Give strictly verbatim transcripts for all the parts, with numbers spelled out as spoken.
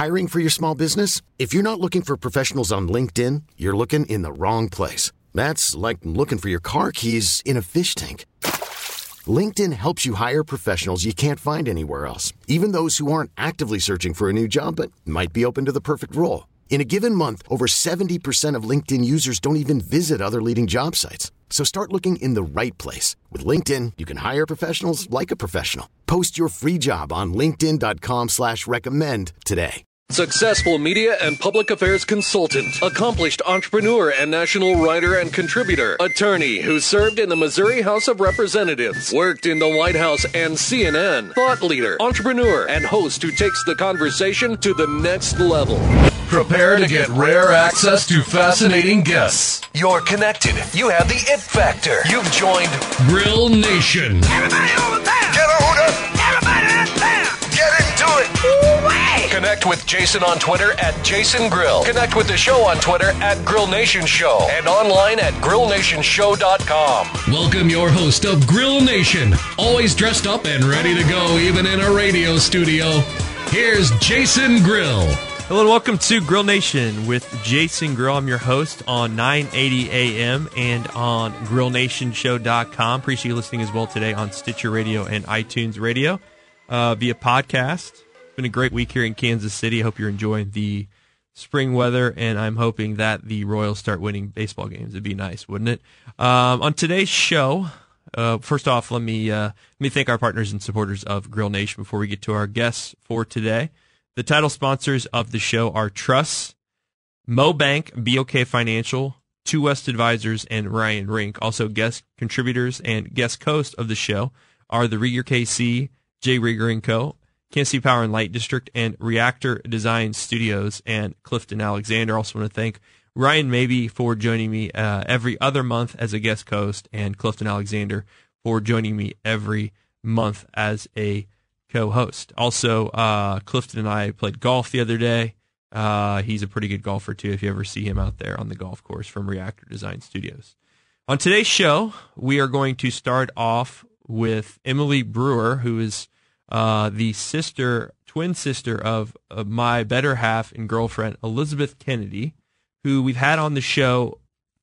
Hiring for your small business? If you're not looking for professionals on LinkedIn, you're looking in the wrong place. That's like looking for your car keys in a fish tank. LinkedIn helps you hire professionals you can't find anywhere else, even those who aren't actively searching for a new job but might be open to the perfect role. In a given month, over seventy percent of LinkedIn users don't even visit other leading job sites. So start looking in the right place. With LinkedIn, you can hire professionals like a professional. Post your free job on linkedin.com slash recommend today. Successful media and public affairs consultant, accomplished entrepreneur and national writer and contributor, attorney who served in the Missouri House of Representatives, worked in the White House and C N N, thought leader, entrepreneur, and host who takes the conversation to the next level. Prepare to get rare access to fascinating guests. You're connected. You have the it factor. You've joined Grill Nation. Everybody over there! Get a hoot up! Everybody out there! Get into it! Ooh-wee! Connect with Jason on Twitter at Jason Grill. Connect with the show on Twitter at Grill Nation Show and online at grill nation show dot com. Welcome your host of Grill Nation, always dressed up and ready to go even in a radio studio. Here's Jason Grill. Hello and welcome to Grill Nation with Jason Grill. I'm your host on nine eighty A M and on grill nation show dot com. Appreciate you listening as well today on Stitcher Radio and iTunes Radio uh, via podcast. It's been a great week here in Kansas City. I hope you're enjoying the spring weather, and I'm hoping that the Royals start winning baseball games. It'd be nice, wouldn't it? Um, on today's show, uh, first off, let me uh, let me thank our partners and supporters of Grill Nation before we get to our guests for today. The title sponsors of the show are Truss, Mo Bank, B O K Financial, Two West Advisors, and Ryan Rink. Also, guest contributors and guest hosts of the show are the Rieger K C, Jay Rieger and Co., Kansas City Power and Light District, and Reactor Design Studios, and Clifton Alexander. Also want to thank Ryan Mabey for joining me uh, every other month as a guest host, and Clifton Alexander for joining me every month as a co-host. Also, uh, Clifton and I played golf the other day. Uh, he's a pretty good golfer, too, if you ever see him out there on the golf course from Reactor Design Studios. On today's show, we are going to start off with Emily Brewer, who is uh, the sister, twin sister of, of my better half and girlfriend, Elizabeth Kennedy, who we've had on the show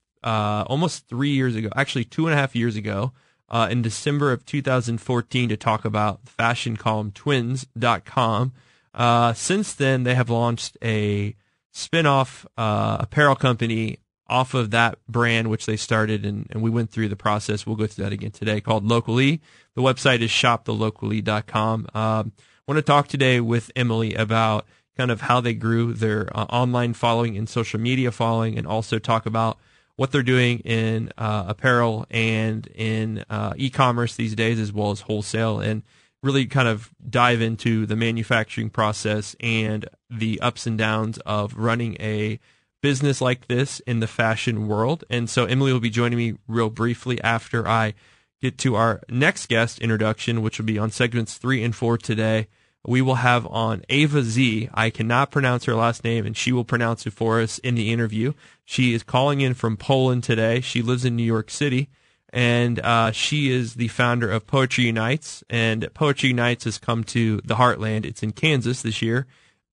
uh, almost three years ago, actually two and a half years ago, Uh, in December of two thousand fourteen to talk about fashion column twins dot com. Uh, since then, they have launched a spin-off uh, apparel company off of that brand, which they started, and, and we went through the process. We'll go through that again today, called Locally. The website is shop the locally dot com. Um, I want to talk today with Emily about kind of how they grew their uh, online following and social media following, and also talk about what they're doing in uh, apparel and in uh, e-commerce these days, as well as wholesale, and really kind of dive into the manufacturing process and the ups and downs of running a business like this in the fashion world. And so Emily will be joining me real briefly after I get to our next guest introduction, which will be on segments three and four today. We will have on Ava Z. I cannot pronounce her last name, and she will pronounce it for us in the interview. She is calling in from Poland today. She lives in New York City, and uh, she is the founder of Poetry Unites. And Poetry Unites has come to the Heartland. It's in Kansas this year,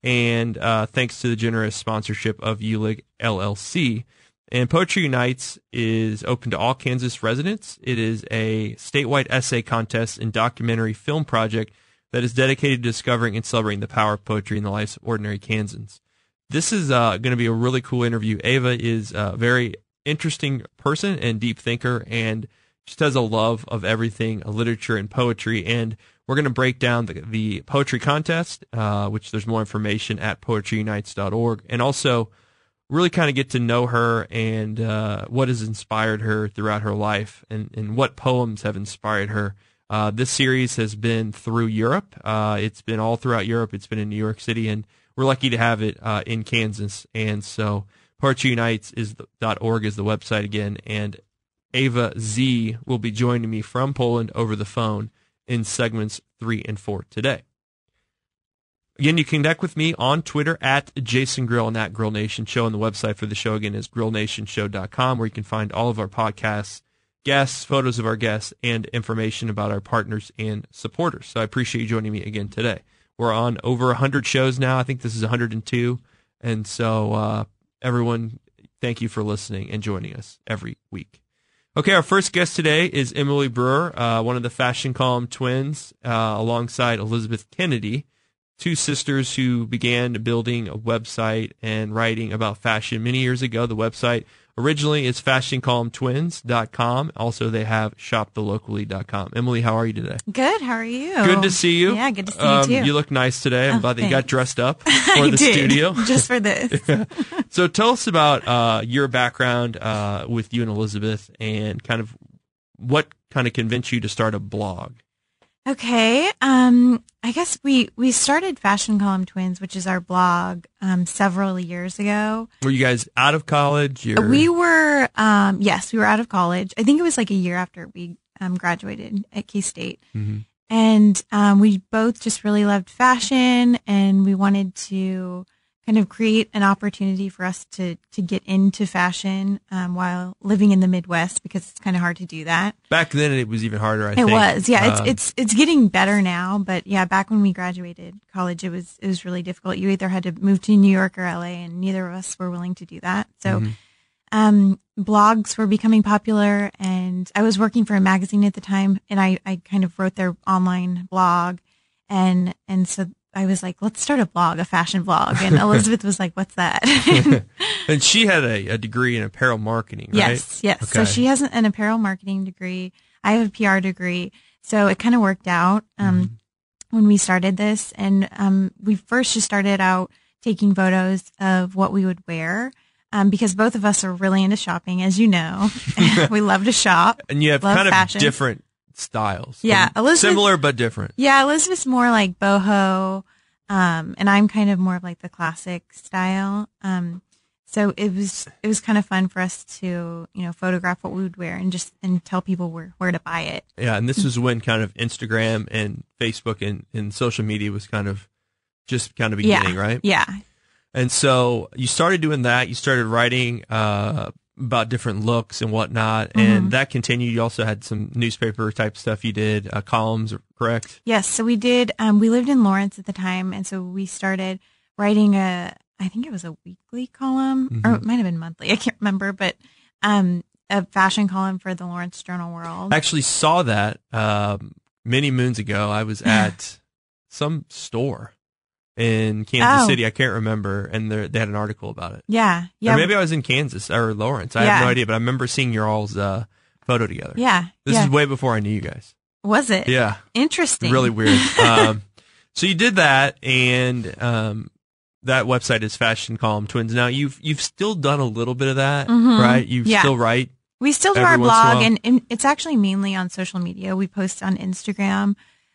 and uh, thanks to the generous sponsorship of U L I G L L C. And Poetry Unites is open to all Kansas residents. It is a statewide essay contest and documentary film project that is dedicated to discovering and celebrating the power of poetry in the lives of ordinary Kansans. This is uh, going to be a really cool interview. Ava is a very interesting person and deep thinker, and just has a love of everything, uh, literature and poetry. And we're going to break down the, the poetry contest, uh, which there's more information at poetry unites dot org, and also really kind of get to know her and uh, what has inspired her throughout her life, and, and what poems have inspired her. Uh, this series has been through Europe. Uh, it's been all throughout Europe. It's been in New York City, and we're lucky to have it uh, in Kansas. And so Poetry Unites is the, .org is the website again, and Ava Z will be joining me from Poland over the phone in segments three and four today. Again, you can connect with me on Twitter at Jason Grill and at Grill Nation Show, and the website for the show again is grill nation show dot com, where you can find all of our podcasts, guests, photos of our guests, and information about our partners and supporters. So I appreciate you joining me again today. We're on over one hundred shows now. I think this is one hundred two. And so uh, everyone, thank you for listening and joining us every week. Okay, our first guest today is Emily Brewer, uh, one of the Fashion Column twins, uh, alongside Elizabeth Kennedy, two sisters who began building a website and writing about fashion many years ago. The website originally is fashion column twins dot com. Also, they have shop the locally dot com. Emily, how are you today? Good. How are you? Good to see you. Yeah, good to see um, you too. You look nice today. I'm oh, glad that you thanks. got dressed up for I the did, studio. Just for this. Yeah. So tell us about uh, your background uh, with you and Elizabeth and kind of what kind of convinced you to start a blog. Okay. Um, I guess we, we started Fashion Column Twins, which is our blog, um, several years ago. Were you guys out of college? Or? We were, um, yes, we were out of college. I think it was like a year after we um, graduated at K-State. Mm-hmm. And um, we both just really loved fashion, and we wanted to kind of create an opportunity for us to, to get into fashion um, while living in the Midwest, because it's kind of hard to do that. Back then, it was even harder, I it think. It was, yeah. Um, it's it's it's getting better now, but yeah, back when we graduated college, it was it was really difficult. You either had to move to New York or L A, and neither of us were willing to do that. So mm-hmm. um, blogs were becoming popular, and I was working for a magazine at the time, and I, I kind of wrote their online blog, and and so I was like, let's start a blog, a fashion blog. And Elizabeth was like, what's that? And she had a, a degree in apparel marketing, right? Yes, yes. Okay. So she has an apparel marketing degree. I have a P R degree. So it kind of worked out um, mm-hmm. when we started this. And um, we first just started out taking photos of what we would wear. Um, because both of us are really into shopping, as you know. We love to shop. And you have love kind of fashion. different styles. Yeah, Elizabeth, similar but different. Yeah, Elizabeth's more like boho, um, and I'm kind of more of like the classic style. Um, so it was it was kind of fun for us to you know photograph what we would wear and just and tell people where where to buy it. Yeah, and this was when kind of Instagram and Facebook and, and social media was kind of just kind of beginning, yeah, right? Yeah. And so you started doing that. You started writing uh, about different looks and whatnot, and mm-hmm. that continued. You also had some newspaper type stuff you did, uh, columns, correct? Yes. So we did. Um, we lived in Lawrence at the time, and so we started writing a. I think it was a weekly column, mm-hmm. or it might have been monthly. I can't remember, but um, a fashion column for the Lawrence Journal World. I actually saw that um, many moons ago. I was at some store in Kansas oh. City. I can't remember, and they had an article about it. Yeah, yeah. Or maybe I was in Kansas or Lawrence. I yeah. have no idea, but I remember seeing your all's uh, photo together. Yeah, this yeah. is way before I knew you guys. Was it? Yeah, interesting. Really weird. um, so you did that, and um, that website is Fashion Column Twins. Now you've you've still done a little bit of that, mm-hmm. right? You yeah. still write. We still do our blog, and, and it's actually mainly on social media. We post on Instagram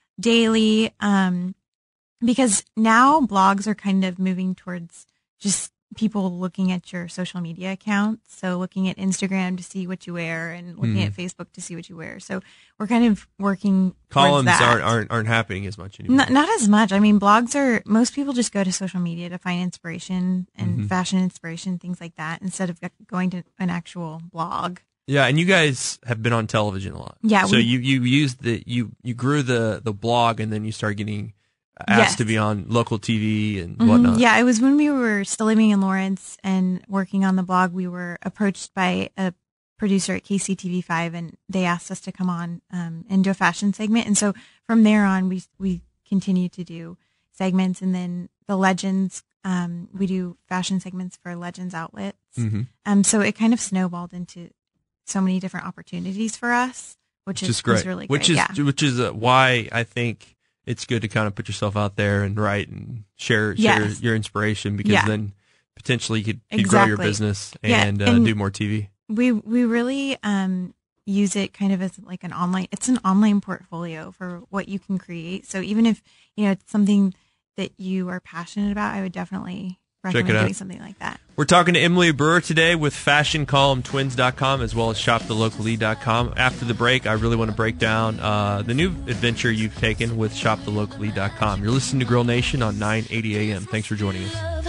daily. Um, Because now blogs are kind of moving towards just people looking at your social media accounts. So looking at Instagram to see what you wear and looking mm. at Facebook to see what you wear. So we're kind of working Columns towards that. aren't, aren't aren't happening as much anymore. Not, not as much. I mean, blogs are, most people just go to social media to find inspiration and mm-hmm. fashion inspiration, things like that, instead of going to an actual blog. Yeah, and you guys have been on television a lot. Yeah. So we, you, you used the, you, you grew the, the blog, and then you started getting asked yes. to be on local T V and mm-hmm. whatnot. Yeah, it was when we were still living in Lawrence and working on the blog. We were approached by a producer at K C T V five, and they asked us to come on um, and do a fashion segment. And so from there on, we we continued to do segments, and then the Legends. Um, we do fashion segments for Legends outlets. Mm-hmm. Um, so it kind of snowballed into so many different opportunities for us, which, which is, is great. was really which great. is yeah. which is uh, why I think it's good to kind of put yourself out there and write and share share Yes. your inspiration, because Yeah. then potentially you could, you Exactly. grow your business and, Yeah, uh, and do more T V. We we really um, use it kind of as like an online. It's an online portfolio for what you can create. So even if you know it's something that you are passionate about, I would definitely recommend it out. doing something like that. We're talking to Emily Brewer today with fashion column twins dot com as well as shop the locally dot com. After the break, I really want to break down uh, the new adventure you've taken with shop the locally dot com. You're listening to Grill Nation on nine eighty A M. Thanks for joining us.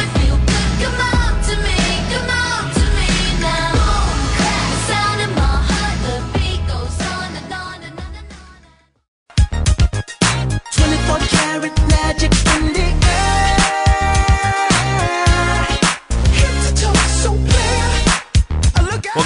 Come on to me, come on to me now. Sound in my heart.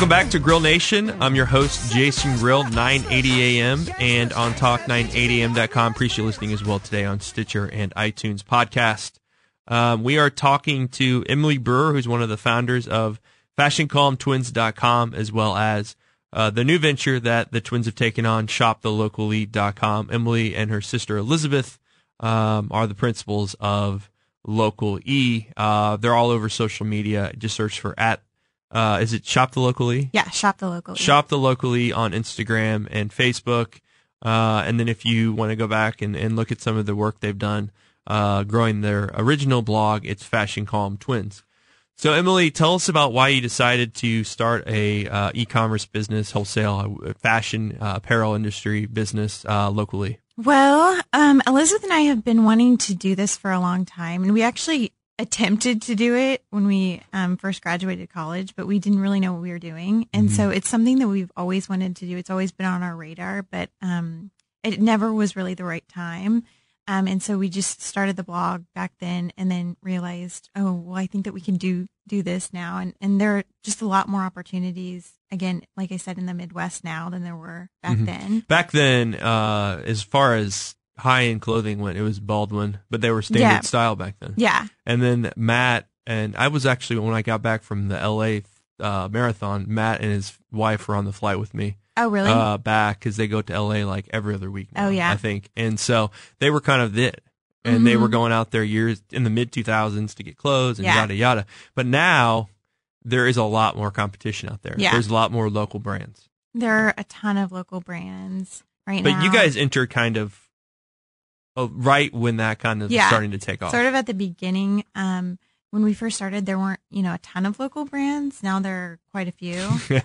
Welcome back to Grill Nation. I'm your host, Jason Grill, nine eighty a.m. and on talk nine eighty a m dot com. Appreciate you listening as well today on Stitcher and iTunes podcast. Um, we are talking to Emily Brewer, who's one of the founders of fashion column twins dot com, as well as uh, the new venture that the twins have taken on, shop the local e dot com. Emily and her sister Elizabeth um, are the principals of Local E. Uh, they're all over social media. Just search for at Uh, is it Shop the Local E? Yeah, Shop the Local E. Shop the Local E on Instagram and Facebook. Uh, and then if you want to go back and, and look at some of the work they've done, uh, growing their original blog, it's Fashion Column Twins. So Emily, tell us about why you decided to start a uh, e-commerce business, wholesale uh, fashion uh, apparel industry business uh, locally. Well, um, Elizabeth and I have been wanting to do this for a long time, and we actually attempted to do it when we um, first graduated college, but we didn't really know what we were doing. And mm-hmm. so it's something that we've always wanted to do. It's always been on our radar, but um, it never was really the right time. Um, and so we just started the blog back then and then realized, oh, well, I think that we can do do this now. And, and there are just a lot more opportunities, again, like I said, in the Midwest now than there were back mm-hmm. then. Back then, uh, as far as high-end clothing went, it was Baldwin, but they were standard yeah. style back then. Yeah. And then Matt, and I was actually, when I got back from the L A uh, marathon, Matt and his wife were on the flight with me. Oh, really? Uh, back, because they go to L A like every other week now, oh, yeah. I think. And so they were kind of it. And mm-hmm. they were going out there years in the mid two thousands to get clothes and yeah. yada, yada. But now there is a lot more competition out there. Yeah. There's a lot more local brands. There are a ton of local brands right but now. But you guys entered kind of uh, right when that kind of yeah. was starting to take off. Sort of at the beginning. Um, when we first started, there weren't, you know, a ton of local brands. Now there are quite a few.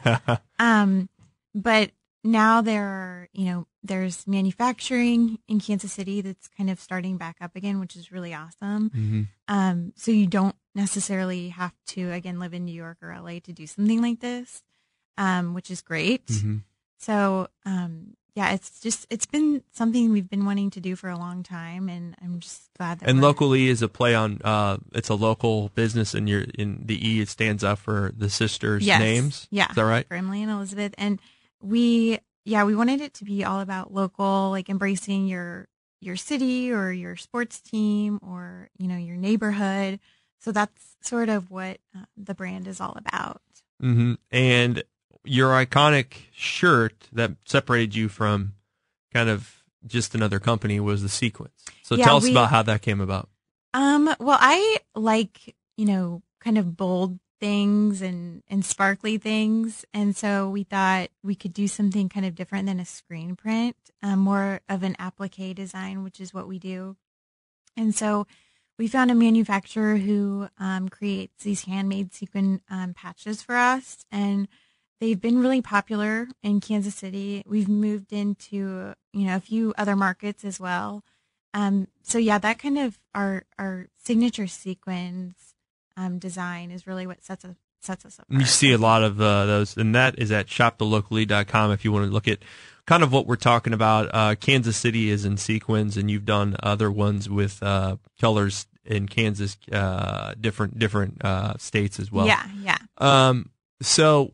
um, but now there are, you know, there's manufacturing in Kansas City that's kind of starting back up again, which is really awesome. Mm-hmm. Um, so you don't necessarily have to, again, live in New York or L A to do something like this, um, which is great. Mm-hmm. So, um, yeah, it's just, it's been something we've been wanting to do for a long time, and I'm just glad that And we're, Local E is a play on, uh, it's a local business, and you're in the E, it stands up for the sisters' yes. names. Yeah. Is that right? For Emily and Elizabeth. And we, yeah, we wanted it to be all about local, like embracing your, your city or your sports team or, you know, your neighborhood. So that's sort of what uh, the brand is all about. Mm-hmm. And your iconic shirt that separated you from kind of just another company was the sequence. So yeah, tell us we, about how that came about. Um, well, I like, you know, kind of bold things and, and sparkly things. And so we thought we could do something kind of different than a screen print, um, more of an applique design, which is what we do. And so we found a manufacturer who um, creates these handmade sequin um, patches for us. And they've been really popular in Kansas City. We've moved into, you know, a few other markets as well. Um, so yeah, that kind of our, our signature sequins um, design is really what sets us, sets us apart. You see a lot of uh, those, and that is at shop the local e dot com if you want to look at kind of what we're talking about. Uh, Kansas City is in sequins, and you've done other ones with uh, colors in Kansas, uh, different different uh, states as well. Yeah, yeah. Um, so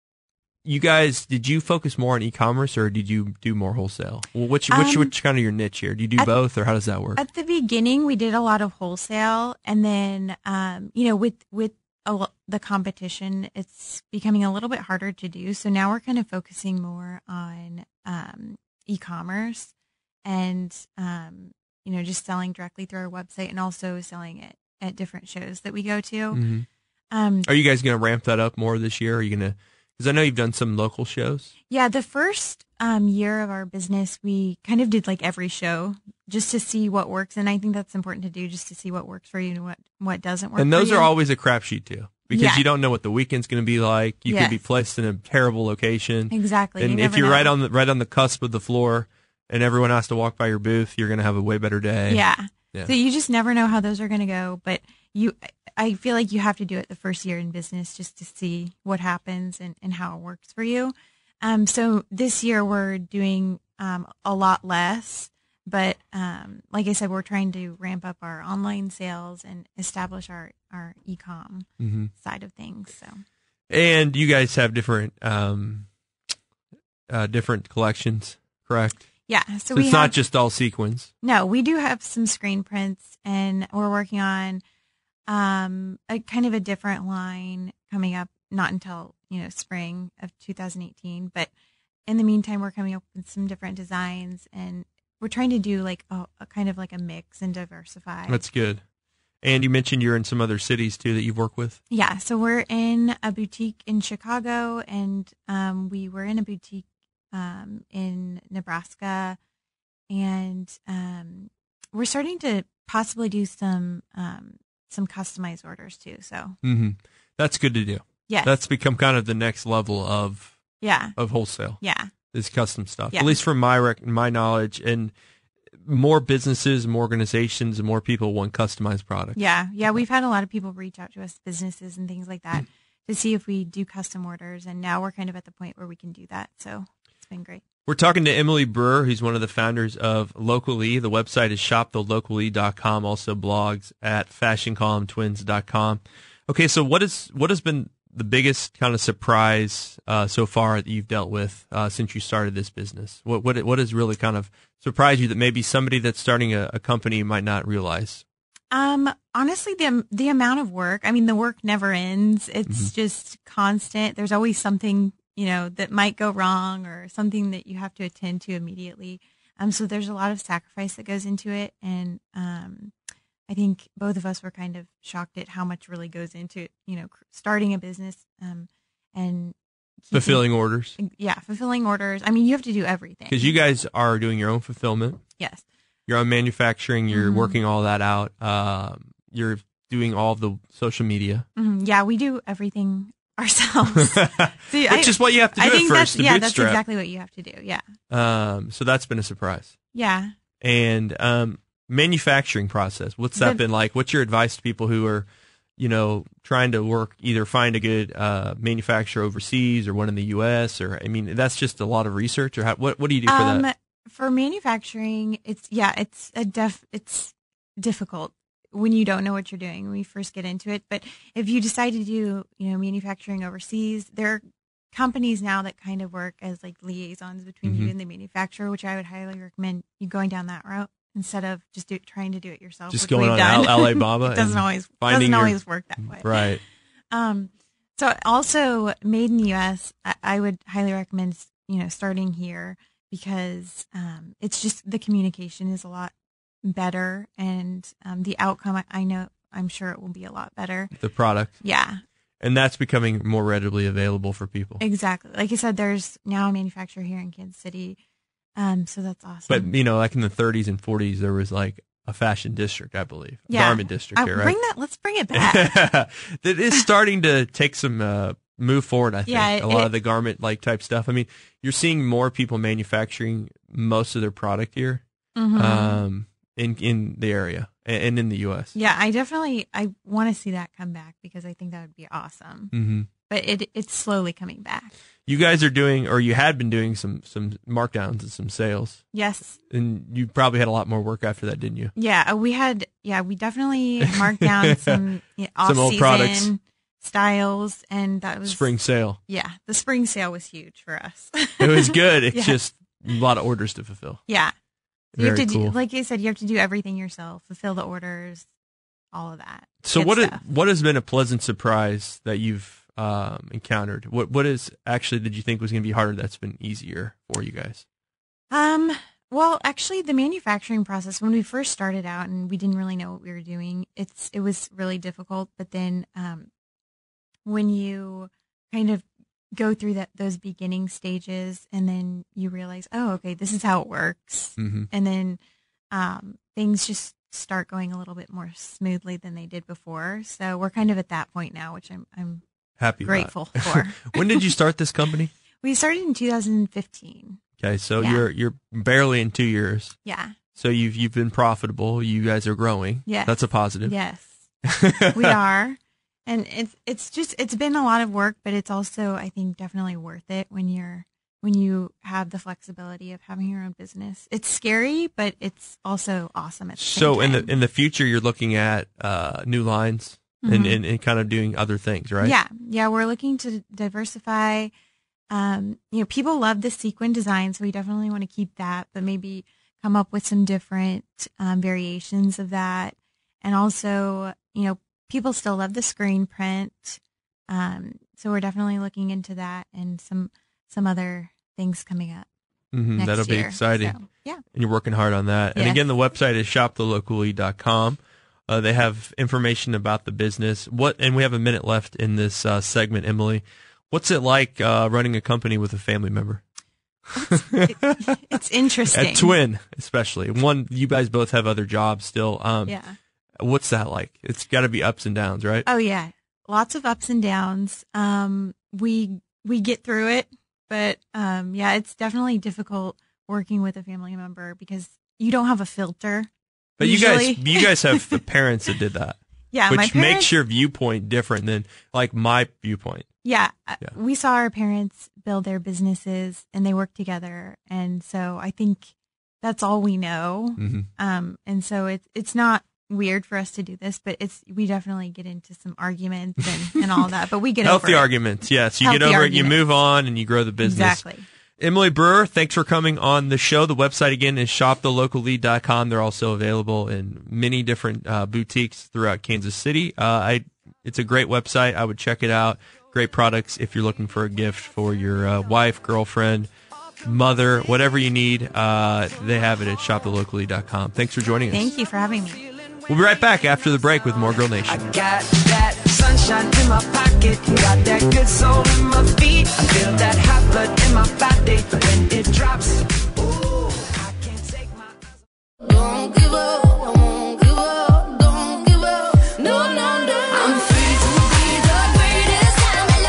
you guys, did you focus more on e-commerce or did you do more wholesale? Well, which which Um, which kind of your niche here? Do you do at- both, or how does that work? At the beginning, we did a lot of wholesale, and then, um, you know, with with a, lo- the competition, it's becoming a little bit harder to do. So now we're kind of focusing more on um, e-commerce and, um, you know, just selling directly through our website and also selling it at different shows that we go to. Mhm. Um, Are you guys going to ramp that up more this year? Are you going to? Because I know you've done some local shows. Yeah, the first um, year of our business, we kind of did like every show just to see what works. And I think that's important to do, just to see what works for you and what, what doesn't work And those for you. are always a crapshoot too, because Yeah. you don't know what the weekend's going to be like. You Yes. could be placed in a terrible location. Exactly. And You if never you're know. right on the right on the cusp of the floor, and everyone has to walk by your booth, you're going to have a way better day. Yeah. Yeah. So you just never know how those are going to go. But you, I feel like you have to do it the first year in business just to see what happens and, and how it works for you. Um, so this year we're doing um, a lot less. But um, like I said, we're trying to ramp up our online sales and establish our, our e-com Mm-hmm. side of things. So And you guys have different um, uh, different collections, correct? Yeah. So, so we it's have, not just all sequins. No, we do have some screen prints, and we're working on um, a kind of a different line coming up, not until, you know, spring of two thousand eighteen. But in the meantime, we're coming up with some different designs, and we're trying to do like a, a kind of like a mix and diversify. That's good. And you mentioned you're in some other cities too that you've worked with. Yeah. So we're in a boutique in Chicago, and um, we were in a boutique um, in Nebraska, and um, we're starting to possibly do some um, some customized orders too. So mm-hmm. That's good to do. Yeah, that's become kind of the next level of yeah of wholesale. Yeah, is custom stuff. Yeah. At least from my rec- my knowledge, and more businesses, more organizations, and more people want customized products. Yeah, yeah. We've had a lot of people reach out to us, businesses and things like that, to see if we do custom orders, and now we're kind of at the point where we can do that. So it's been great. We're talking to Emily Brewer, who's one of the founders of Locally. The website is shop the locally dot com, also blogs at fashion column twins dot com. Okay, so what is what has been the biggest kind of surprise uh, so far that you've dealt with uh, since you started this business? What what what has really kind of surprised you that maybe somebody that's starting a, a company might not realize? Um, honestly, the the amount of work. I mean, the work never ends. It's mm-hmm. just constant. There's always something, you know, that might go wrong, or something that you have to attend to immediately. Um, so there's a lot of sacrifice that goes into it, and um, I think both of us were kind of shocked at how much really goes into, you know, starting a business, um, and keeping, fulfilling orders. Yeah, fulfilling orders. I mean, you have to do everything because you guys are doing your own fulfillment. Yes. You're on manufacturing. You're mm-hmm. working all that out. Um, you're doing all of the social media. Mm-hmm. Yeah, we do everything ourselves. See, Which I, is what you have to do I think at first. That's, to yeah, bootstrap. that's exactly what you have to do. Yeah. Um, so that's been a surprise. Yeah. And um, manufacturing process. What's that the, been like? What's your advice to people who are, you know, trying to work, either find a good uh, manufacturer overseas or one in the U S, or I mean, that's just a lot of research. Or how, what what do you do for um, that? For manufacturing, it's yeah, it's a def, it's difficult when you don't know what you're doing when you first get into it. But if you decide to do, you know, manufacturing overseas, there are companies now that kind of work as like liaisons between mm-hmm. you and the manufacturer, which I would highly recommend you going down that route instead of just do, trying to do it yourself. Just going on Al- Alibaba. It doesn't always doesn't your, always work that way. Right. Um. So also, made in the U S, I, I would highly recommend, you know, starting here, because um, it's just the communication is a lot better, and um, the outcome, I, I know, I'm sure it will be a lot better. The product. Yeah. And that's becoming more readily available for people. Exactly. Like you said, there's now a manufacturer here in Kansas City, um, so that's awesome. But, you know, like in the thirties and forties, there was like a fashion district, I believe. Yeah. Garment district here, right? Bring that, let's bring it back. That is starting to take some... Uh, move forward, I think. Yeah, it, a lot it, of the garment like type stuff. I mean, you're seeing more people manufacturing most of their product here, mm-hmm. um, in in the area and, and in the U S. Yeah, I definitely I want to see that come back, because I think that would be awesome. Mm-hmm. But it it's slowly coming back. You guys are doing, or you had been doing some some markdowns and some sales. Yes. And you probably had a lot more work after that, didn't you? Yeah, we had. Yeah, we definitely marked down some you know, off some old season products. Styles, and that was spring sale. Yeah, the spring sale was huge for us. It was good. It's yeah. just a lot of orders to fulfill. Yeah, so you Very have to cool. do, like you said, you have to do everything yourself, fulfill the orders, all of that. So Good what stuff. is, what has been a pleasant surprise that you've um, encountered? What what is actually did you think was going to be harder that's been easier for you guys? Um. Well, actually, the manufacturing process, when we first started out and we didn't really know what we were doing, it's it was really difficult. But then, um, when you kind of go through that those beginning stages, and then you realize, oh, okay, this is how it works, mm-hmm. and then um, things just start going a little bit more smoothly than they did before. So we're kind of at that point now, which I'm I'm happy grateful about. for. When did you start this company? We started in two thousand fifteen. Okay, so Yeah. you're you're barely in two years. Yeah. So you've you've been profitable. You guys are growing. Yes. That's a positive. Yes, we are. And it's it's just it's been a lot of work, but it's also, I think, definitely worth it when you're when you have the flexibility of having your own business. It's scary, but it's also awesome at the So same in time. the in the future, you're looking at uh, new lines. mm-hmm. and, and, and kind of doing other things, right? Yeah. Yeah. We're looking to diversify. Um, you know, people love the sequin design, so we definitely want to keep that, but maybe come up with some different um, variations of that. And also, you know, people still love the screen print. Um, so we're definitely looking into that and some some other things coming up. Mm-hmm, that'll be year. exciting. So, yeah. And you're working hard on that. Yes. And again, the website is shop the locally dot com. Uh, they have information about the business. What, and we have a minute left in this uh, segment, Emily. What's it like uh, running a company with a family member? It's, it, it's interesting. A twin, especially. One, you guys both have other jobs still. Um, yeah. What's that like? It's got to be ups and downs, right? Oh, yeah. Lots of ups and downs. Um, we we get through it, but um, yeah, it's definitely difficult working with a family member because you don't have a filter. But usually. you guys, you guys have the parents that did that. Yeah, which my parents, makes your viewpoint different than like my viewpoint. Yeah, yeah, we saw our parents build their businesses and they work together, and so I think that's all we know. Mm-hmm. Um, and so it's it's not weird for us to do this, but it's we definitely get into some arguments and, and all that. But we get healthy over arguments. Yes, you healthy get over arguments. it, you move on, and you grow the business. Exactly. Emily Brewer, thanks for coming on the show. The website again is shop the locally dot com. They're also available in many different uh, boutiques throughout Kansas City. Uh, I it's a great website. I would check it out. Great products if you're looking for a gift for your uh, wife, girlfriend, mother, whatever you need. Uh, they have it at shop the locally dot com. Thanks for joining us. Thank you for having me. We'll be right back after the break with more Grill Nation. I got that sunshine in my pocket, got that good soul in my feet. I feel that hot blood in my body when it drops. Ooh, I can't take my eyes. Don't give up, I won't give up, don't give up. No, no, no. I'm free to be the greatest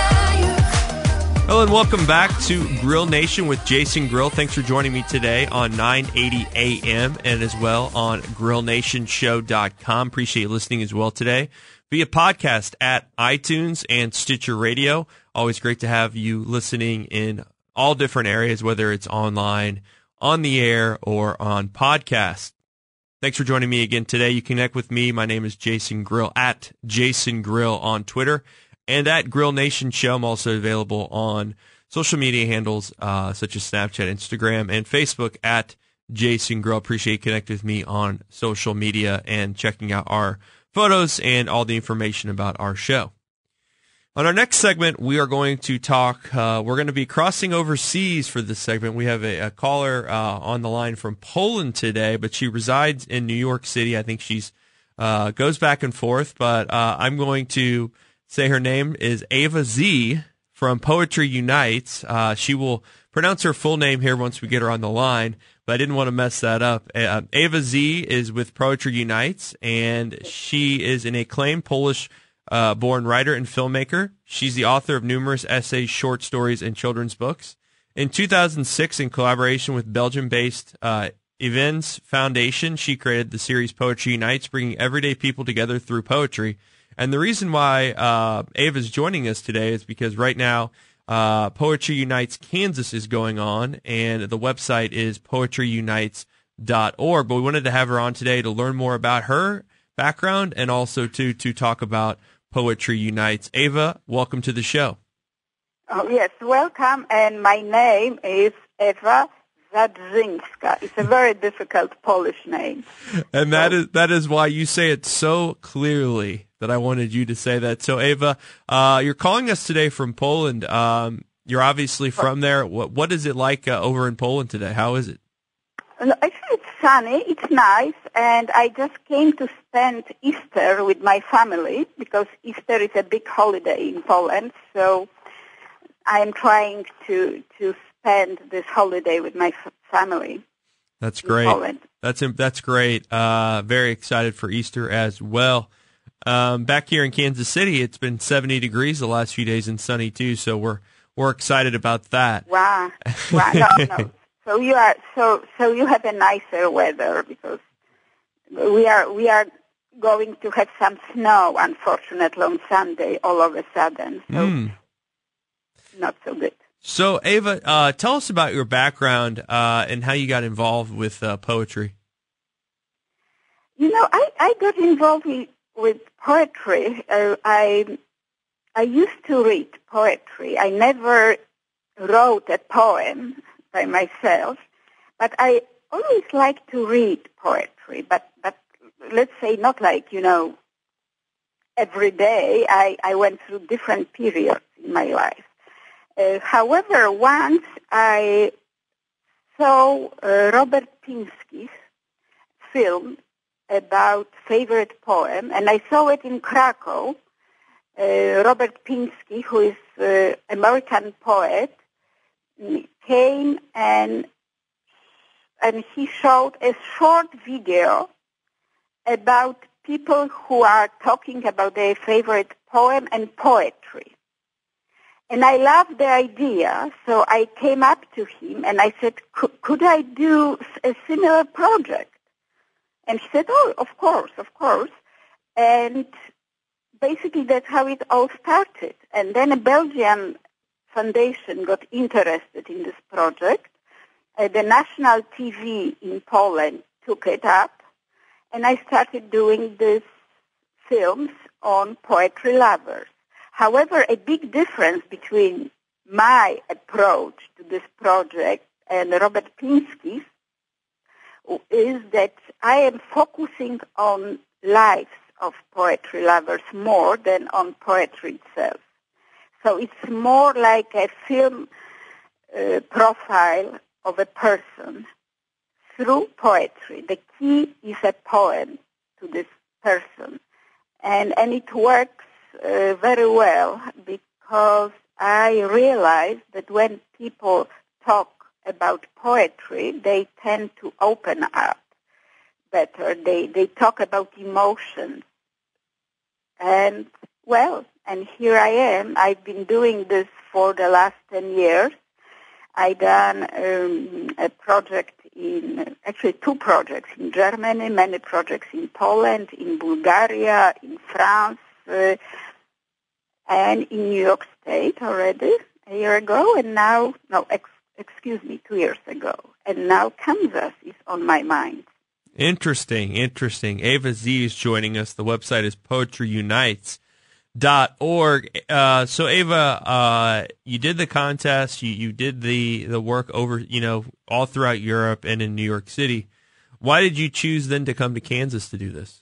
I'm alive. Hello and welcome back to Grill Nation with Jason Grill. Thanks for joining me today on nine eighty A M and as well on grill nation show dot com. Appreciate you listening as well today via podcast at iTunes and Stitcher Radio. Always great to have you listening in all different areas, whether it's online, on the air, or on podcast. Thanks for joining me again today. You connect with me. My name is Jason Grill at Jason Grill on Twitter and at Grill Nation Show. I'm also available on social media handles uh, such as Snapchat, Instagram, and Facebook at Jason Grill. Appreciate you connecting with me on social media and checking out our photos and all the information about our show. On our next segment, we are going to talk, uh, we're going to be crossing overseas for this segment. We have a, a caller uh, on the line from Poland today, but she resides in New York City. I think she's uh, goes back and forth, but uh, I'm going to say her name is Ava Z from Poetry Unites. Uh, she will pronounce her full name here once we get her on the line, but I didn't want to mess that up. Uh, Ava Z is with Poetry Unites, and she is an acclaimed Polish-born uh, writer and filmmaker. She's the author of numerous essays, short stories, and children's books. In two thousand six, in collaboration with Belgium-based uh, Evans Foundation, she created the series Poetry Unites, bringing everyday people together through poetry. And the reason why uh, Ava's joining us today is because right now uh, Poetry Unites Kansas is going on, and the website is poetry unites dot org. But we wanted to have her on today to learn more about her background and also to to talk about Poetry Unites. Ava, welcome to the show. Oh, yes, welcome. And my name is Eva Zadrzynska. It's a very difficult Polish name. And that is that is why you say it so clearly that I wanted you to say that. So, Ava, uh, you're calling us today from Poland. Um, you're obviously from there. What what is it like uh, over in Poland today? How is it? No, actually, it's sunny. It's nice. And I just came to spend Easter with my family because Easter is a big holiday in Poland. So I'm trying to to spend this holiday with my f- family. That's great. Poland. That's that's great. Uh, very excited for Easter as well. Um, back here in Kansas City, it's been seventy degrees the last few days and sunny too. So we're we're excited about that. Wow! Wow! No, no. So you are so so you have a nicer weather because we are we are going to have some snow, unfortunately, on Sunday all of a sudden. So mm. not so good. So, Ava, uh, tell us about your background uh, and how you got involved with uh, poetry. You know, I, I got involved with, with poetry, uh, I I used to read poetry. I never wrote a poem by myself, but I always liked to read poetry. But but let's say not like, you know, every day. I, I went through different periods in my life. Uh, however, once I saw uh, Robert Pinsky's film about favorite poem, and I saw it in Krakow. Uh, Robert Pinsky, who is an uh, American poet, came and and he showed a short video about people who are talking about their favorite poem and poetry. And I loved the idea, so I came up to him and I said, could I do a similar project? And he said, oh, of course, of course. And basically that's how it all started. And then a Belgian foundation got interested in this project. Uh, the national T V in Poland took it up, and I started doing these films on poetry lovers. However, a big difference between my approach to this project and Robert Pinsky's is that I am focusing on lives of poetry lovers more than on poetry itself. So it's more like a film uh, profile of a person through poetry. The key is a poem to this person. And, and it works uh, very well because I realize that when people talk about poetry, they tend to open up better. They, they talk about emotions. And, well, and here I am. I've been doing this for the last ten years. I done um, a project in, actually two projects in Germany, many projects in Poland, in Bulgaria, in France, uh, and in New York State already a year ago, and now, no, ex- excuse me, two years ago. And now Kansas is on my mind. Interesting, interesting. Ava Z is joining us. The website is poetry unites dot org. Uh, so Ava, uh, you did the contest, you, you did the, the work over, you know, all throughout Europe and in New York City. Why did you choose then to come to Kansas to do this?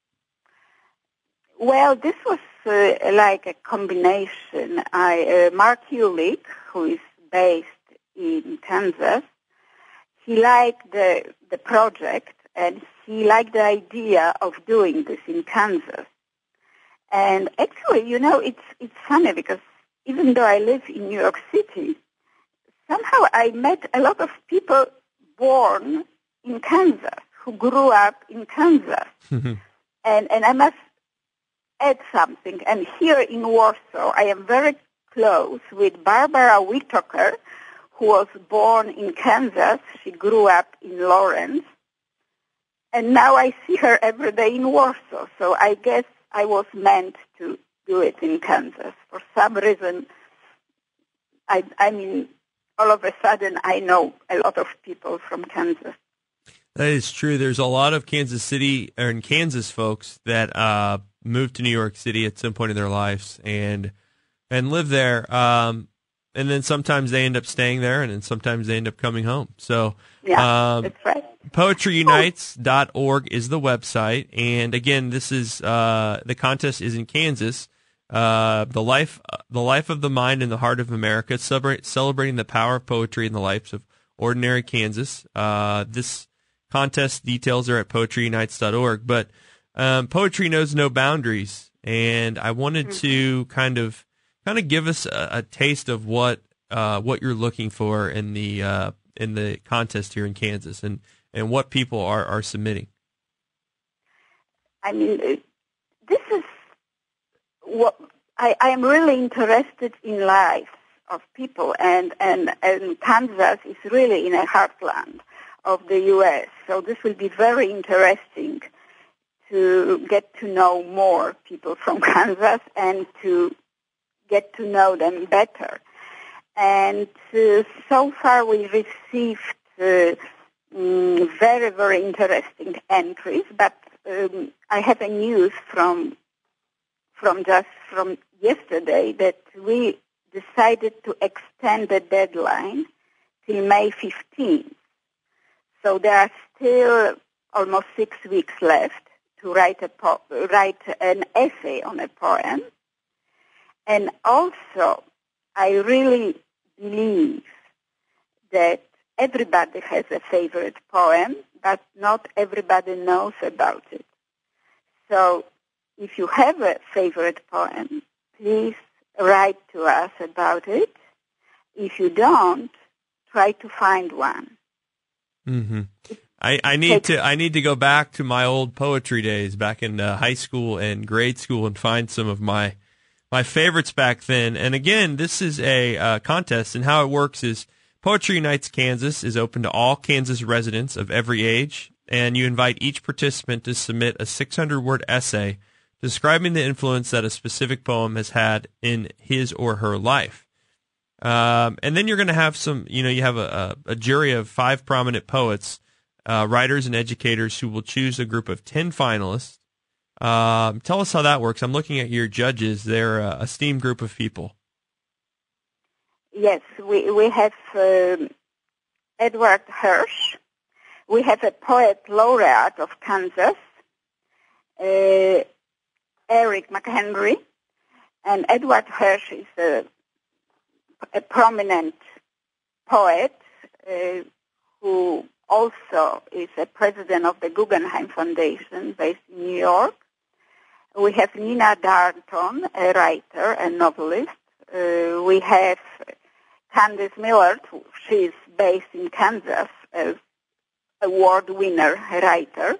Well, this was uh, like a combination. I, uh, Mark Ulick, who is based in Kansas, he liked the, the project and he liked the idea of doing this in Kansas. And actually, you know, it's it's funny because even though I live in New York City, somehow I met a lot of people born in Kansas, who grew up in Kansas. and and I must add something. And here in Warsaw, I am very close with Barbara Whitaker, who was born in Kansas. She grew up in Lawrence. And now I see her every day in Warsaw. So I guess I was meant to do it in Kansas. For some reason, I, I mean, all of a sudden I know a lot of people from Kansas. That is true. There's a lot of Kansas City or in Kansas folks that uh, moved to New York City at some point in their lives and and live there. Um, and then sometimes they end up staying there, and then sometimes they end up coming home. So yeah, um, that's right. poetry unites dot org is the website, and again, this is uh, the contest is in Kansas. Uh, the life, the life of the mind and the heart of America, celebrate, celebrating the power of poetry in the lives of ordinary Kansas. Uh, this contest details are at poetry unites dot org, but um, poetry knows no boundaries, and I wanted mm-hmm. to kind of kind of give us a, a taste of what uh, what you're looking for in the uh, in the contest here in Kansas, and, and what people are, are submitting. I mean, this is what I, I am really interested in lives of people, and, and, and Kansas is really in a heartland of the U S, so this will be very interesting to get to know more people from Kansas and to get to know them better. And uh, so far we received uh, mm, very, very interesting entries, but um, I have a news from from just from yesterday that we decided to extend the deadline till May fifteenth. So there are still almost six weeks left to write a po- write an essay on a poem. And also, I really believe that everybody has a favorite poem, but not everybody knows about it. So if you have a favorite poem, please write to us about it. If you don't, try to find one. Mm-hmm. I, I need to I need to go back to my old poetry days back in uh, high school and grade school and find some of my my favorites back then. And again, this is a uh, contest, and how it works is Poetry Unites Kansas is open to all Kansas residents of every age, and you invite each participant to submit a six hundred word essay describing the influence that a specific poem has had in his or her life. Um, and then you're going to have some, you know, you have a, a, a jury of five prominent poets, uh, writers, and educators who will choose a group of ten finalists. Um, tell us how that works. I'm looking at your judges. They're a esteemed group of people. Yes, we, we have um, Edward Hirsch. We have a poet laureate of Kansas, uh, Eric McHenry. And Edward Hirsch is a, a prominent poet uh, who also is a president of the Guggenheim Foundation based in New York. We have Nina Darnton, a writer and novelist. Uh, we have Candice Millard, she is based in Kansas, as award winner writer.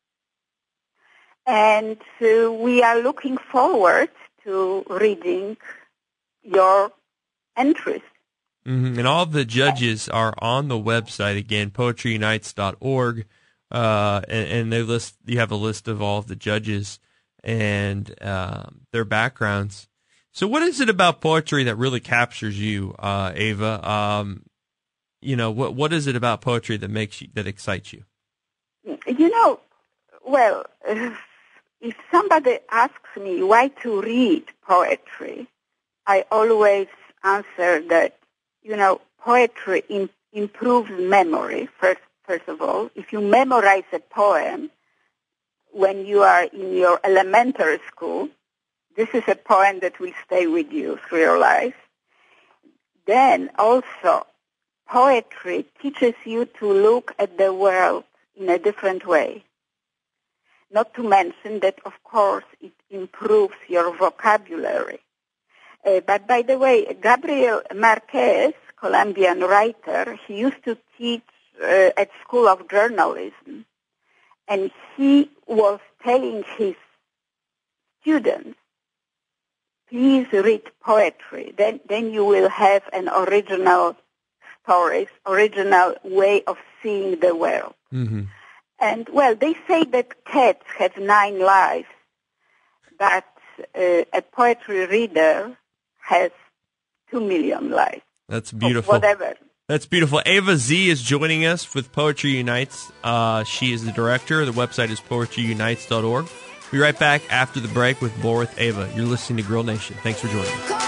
And uh, we are looking forward to reading your entries. Mm-hmm. And all the judges are on the website, again, poetry unites dot org, uh, and, and they list. You have a list of all of the judges and um, their backgrounds. So what is it about poetry that really captures you, uh, Ava? Um, you know, what what is it about poetry that makes you, that excites you? You know, well, if somebody asks me why to read poetry, I always answer that, you know, poetry in, improves memory, first, first of all. If you memorize a poem when you are in your elementary school, this is a poem that will stay with you through your life. Then also, poetry teaches you to look at the world in a different way. Not to mention that, of course, it improves your vocabulary. Uh, but by the way, Gabriel Marquez, Colombian writer, he used to teach uh, at School of Journalism, and he was telling his students, please read poetry. Then, then you will have an original stories, original way of seeing the world. Mm-hmm. And, well, they say that cats have nine lives, but uh, a poetry reader has two million lives. That's beautiful. Whatever. That's beautiful. Ava Z is joining us with Poetry Unites. Uh, she is the director. The website is poetry unites dot org. We'll be right back after the break with more with Ava. You're listening to Grill Nation. Thanks for joining us.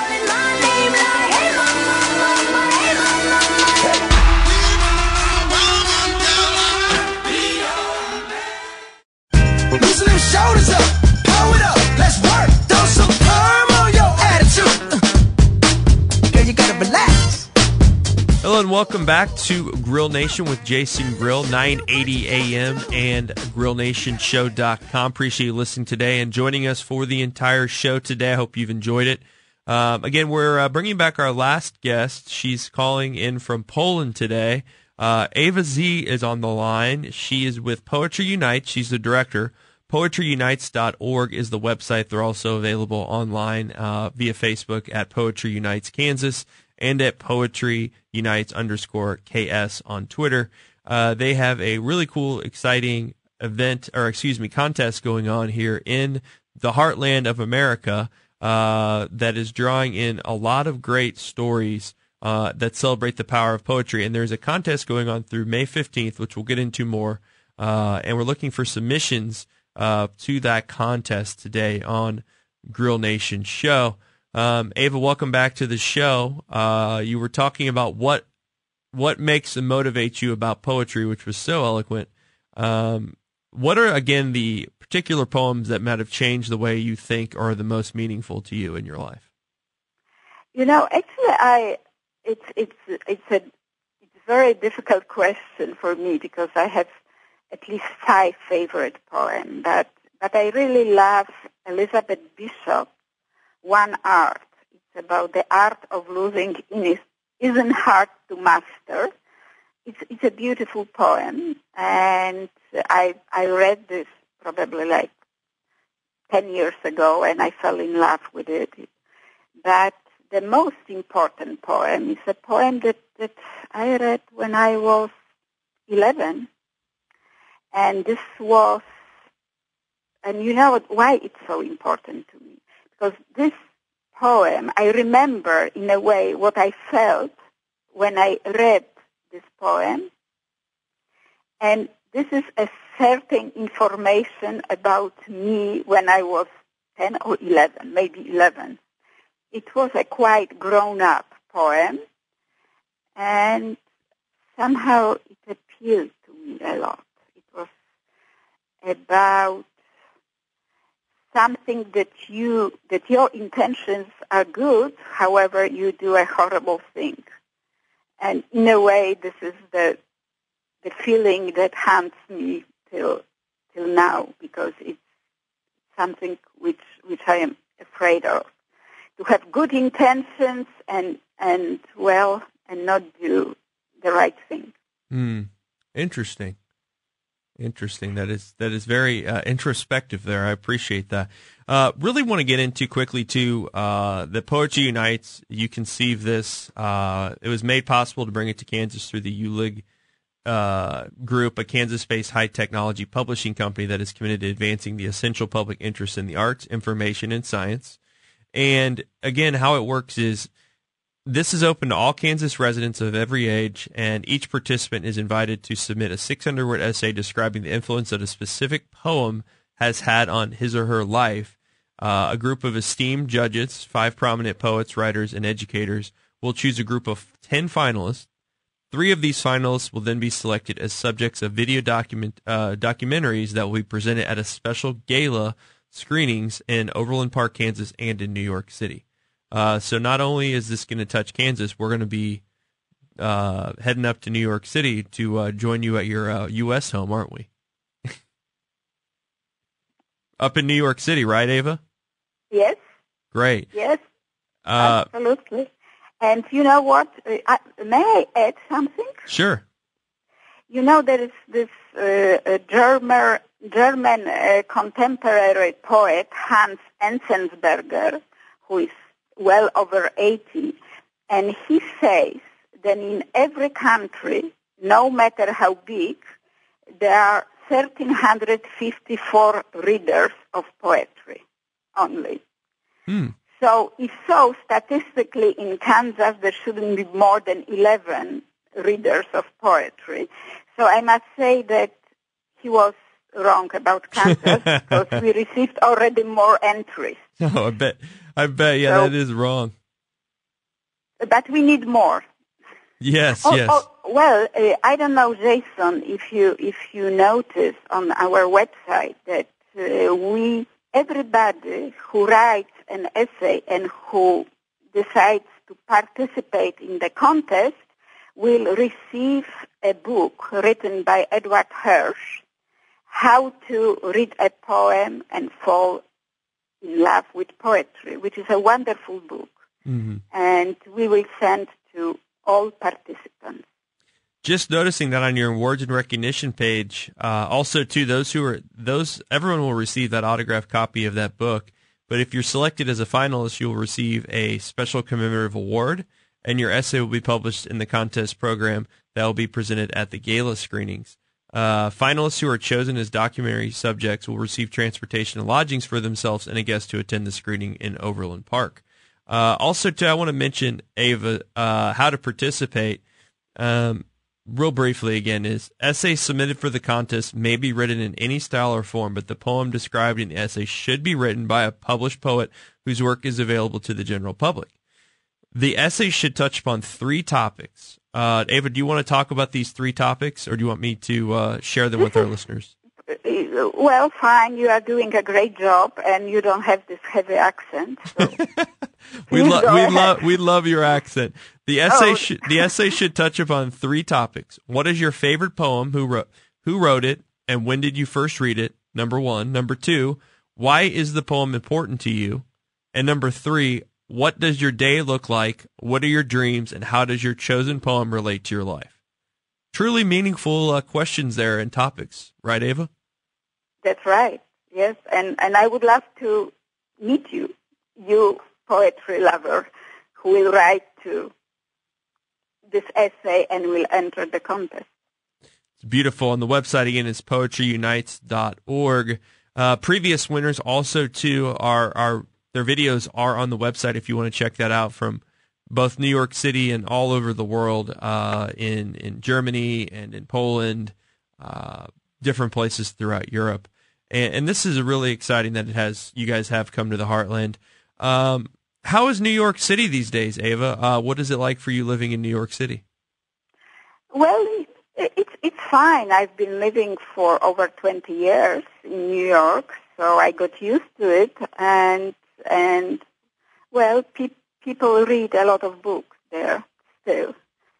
Loosen them shoulders up, power it up, let's work. Throw some perm on your attitude. Uh, girl, you gotta relax. Hello and welcome back to Grill Nation with Jason Grill, nine eighty A M and grill nation show dot com. Appreciate you listening today and joining us for the entire show today. I hope you've enjoyed it. Um, again, we're uh, bringing back our last guest. She's calling in from Poland today. Uh, Ava Z is on the line. She is with Poetry Unites. She's the director. poetry unites dot org is the website. They're also available online uh, via Facebook at Poetry Unites Kansas and at Poetry Unites underscore K S on Twitter. Uh, they have a really cool, exciting event, or excuse me, contest going on here in the heartland of America uh, that is drawing in a lot of great stories uh, that celebrate the power of poetry. And there's a contest going on through May fifteenth, which we'll get into more. Uh, and we're looking for submissions uh, to that contest today on Grill Nation Show. Um, Ava, welcome back to the show. Uh, you were talking about what what makes and motivates you about poetry, which was so eloquent. Um, what are, again, the particular poems that might have changed the way you think or are the most meaningful to you in your life? You know, actually, I it's it's it's a it's a very difficult question for me because I have at least five favorite poems, but but I really love Elizabeth Bishop's One Art. It's about the art of losing in isn't hard to master. It's it's a beautiful poem, and I I read this probably like ten years ago, and I fell in love with it. But the most important poem is a poem that, that I read when I was eleven. And this was, and you know why it's so important to me? Because this poem, I remember in a way what I felt when I read this poem. And this is a certain information about me when I was ten or eleven, maybe eleven. It was a quite grown-up poem, and somehow it appealed to me a lot. It was about something that you that your intentions are good, however, you do a horrible thing. And in a way, this is the the feeling that haunts me till till now, because it's something which which I am afraid of. To have good intentions and, and well, and not do the right thing. Mm, interesting. Interesting. That is that is very uh, introspective there. I appreciate that. Uh, really want to get into quickly, too, uh, the Poetry Unites. You conceive this. Uh, it was made possible to bring it to Kansas through the U L I G uh, group, a Kansas-based high-technology publishing company that is committed to advancing the essential public interest in the arts, information, and science. And, again, how it works is this is open to all Kansas residents of every age, and each participant is invited to submit a six hundred word essay describing the influence that a specific poem has had on his or her life. Uh, a group of esteemed judges, five prominent poets, writers, and educators, will choose a group of ten finalists. Three of these finalists will then be selected as subjects of video document uh, documentaries that will be presented at a special gala screenings in Overland Park, Kansas, and in New York City. Uh, so not only is this going to touch Kansas, we're going to be uh, heading up to New York City to uh, join you at your uh, U S home, aren't we? Up in New York City, right, Ava? Yes. Great. Yes, uh, absolutely. And you know what? Uh, I, may I add something? Sure. You know, there is this uh, German, German uh, contemporary poet, Hans Enzensberger, who is well over eighty, and he says that in every country, no matter how big, there are one thousand three hundred fifty-four readers of poetry only. Hmm. So if so, statistically in Kansas, there shouldn't be more than eleven readers of poetry. So I must say that he was wrong about Kansas because we received already more entries. Oh, I bet. I bet. Yeah, So- that is wrong. But we need more. Yes, Oh, yes. oh, well, uh, I don't know, Jason, if you if you notice on our website that uh, we everybody who writes an essay and who decides to participate in the contest will receive a book written by Edward Hirsch, How to Read a Poem and Fall in Love with Poetry, which is a wonderful book, Mm-hmm. and we will send to all participants. Just noticing that on your awards and recognition page, uh, also too, those who are those everyone will receive that autographed copy of that book. But if you're selected as a finalist, you'll receive a special commemorative award, and your essay will be published in the contest program that will be presented at the gala screenings. Uh, finalists who are chosen as documentary subjects will receive transportation and lodgings for themselves and a guest to attend the screening in Overland Park. Uh, also, too, I want to mention, Ava, uh, how to participate. Um, real briefly again, is essays submitted for the contest may be written in any style or form, but the poem described in the essay should be written by a published poet whose work is available to the general public. The essay should touch upon three topics. Uh, Ava, do you want to talk about these three topics, or do you want me to uh, share them with our listeners? Well, fine. You are doing a great job, and you don't have this heavy accent. So. we love Go we ahead. love we love your accent. The essay Oh. should the essay should touch upon three topics. What is your favorite poem? Who wrote who wrote it, and when did you first read it? Number one. Number two, why is the poem important to you? And number three, what does your day look like? What are your dreams, and how does your chosen poem relate to your life? Truly meaningful uh, questions there and topics, right, Ava? That's right. Yes, and and I would love to meet you, you poetry lover, who will write to this essay and will enter the contest. It's beautiful. And the website, again, is poetry unites dot org. Uh, previous winners also, too, are, are their videos are on the website if you want to check that out, from both New York City and all over the world, uh, in, in Germany and in Poland, uh, different places throughout Europe. And, and this is really exciting that it has you guys have come to the Heartland. Um, how is New York City these days, Ava? Uh, what is it like for you living in New York City? Well, it, it's it's fine. I've been living for over twenty years in New York, so I got used to it. And and well, pe- people read a lot of books there still,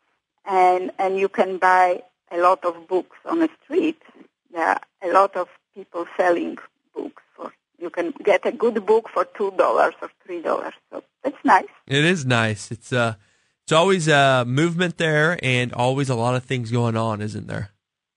and and you can buy a lot of books on the street. There are a lot of people selling books. For you can get a good book for two dollars or three dollars. So that's nice. It is nice. It's uh, it's always a movement there, and always a lot of things going on, isn't there?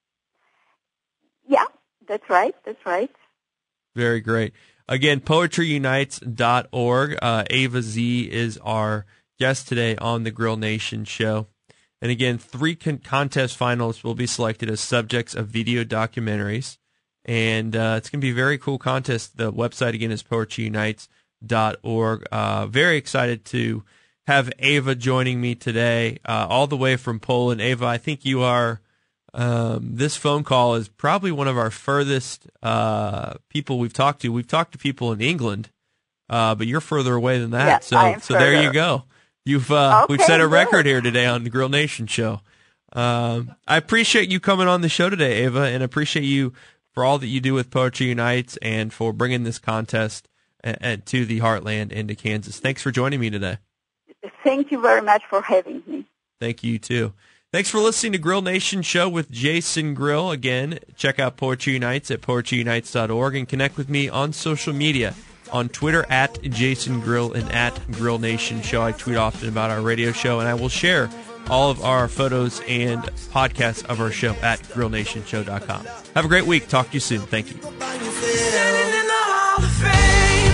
Yeah, that's right. That's right. Very great. Again, poetry unites dot org. Uh, Ava Z is our guest today on the Grill Nation show. And again, three con- contest finalists will be selected as subjects of video documentaries. And uh, it's going to be a very cool contest. The website, again, is poetry unites dot org. Uh, very excited to have Ava joining me today, uh, all the way from Poland. Ava, I think you are, um, this phone call is probably one of our furthest uh, people we've talked to. We've talked to people in England, uh, but you're further away than that. Yeah, so I am so there you further. go. You've uh, Okay, we've set a good. record here today on the Grill Nation show. Um, I appreciate you coming on the show today, Ava, and appreciate you for all that you do with Poetry Unites and for bringing this contest uh, uh, to the Heartland and to Kansas. Thanks for joining me today. Thank you very much for having me. Thank you, too. Thanks for listening to Grill Nation Show with Jason Grill. Again, check out Poetry Unites at poetry unites dot org and connect with me on social media. On Twitter, at Jason Grill and at Grill Nation Show. I tweet often about our radio show, and I will share all of our photos and podcasts of our show at grill nation show dot com. Have a great week. Talk to you soon. Thank you. Standing in the Hall of Fame,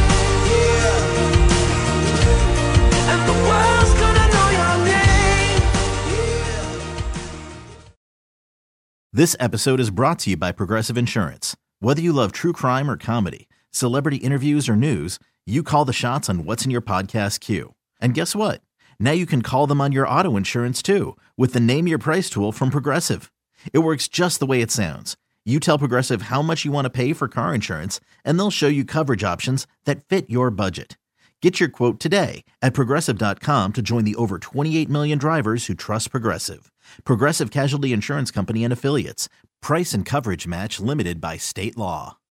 yeah. And the world's gonna know your name, yeah. This episode is brought to you by Progressive Insurance. Whether you love true crime or comedy, celebrity interviews or news, you call the shots on what's in your podcast queue. And guess what? Now you can call them on your auto insurance too with the Name Your Price tool from Progressive. It works just the way it sounds. You tell Progressive how much you want to pay for car insurance, and they'll show you coverage options that fit your budget. Get your quote today at progressive dot com to join the over twenty-eight million drivers who trust Progressive. Progressive Casualty Insurance Company and Affiliates. Price and coverage match limited by state law.